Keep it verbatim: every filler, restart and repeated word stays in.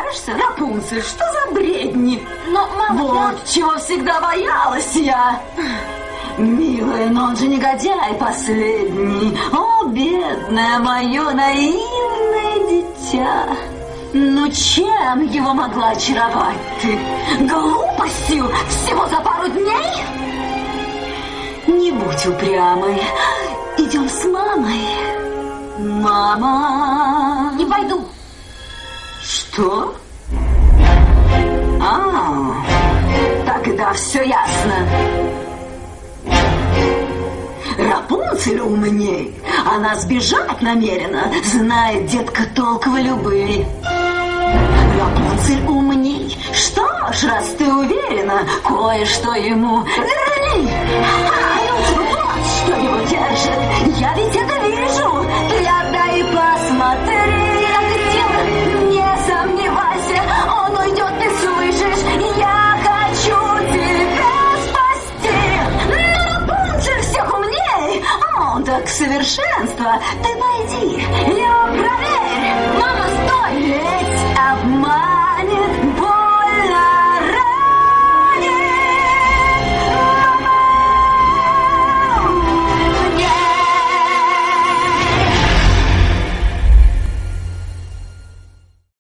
сомневаешься? Рапунцель, что за бредни? Но, мама, Вот я... чего всегда боялась я. Милая, но он же негодяй последний. О, бедное мое наивное дитя. Ну, чем его могла очаровать ты? Глупостью всего за пару дней? Не будь упрямой. Идем с мамой. Мама... Не пойду. Что? А, тогда все ясно. Рапунцель умней. Она сбежать намерена. Знает, детка, толк в любви. Рапунцель умней. Что ж, раз ты уверена, кое-что ему верни. Вот что его держит. Я ведь это вижу. Ты отдай и посмотри. Я хотела. Не сомневайся, он уйдет, ты слышишь. Я хочу тебя спасти. Но Рапунцель всех умней. Он так совершенство. Ты пойди, я проверь. Мама, стой!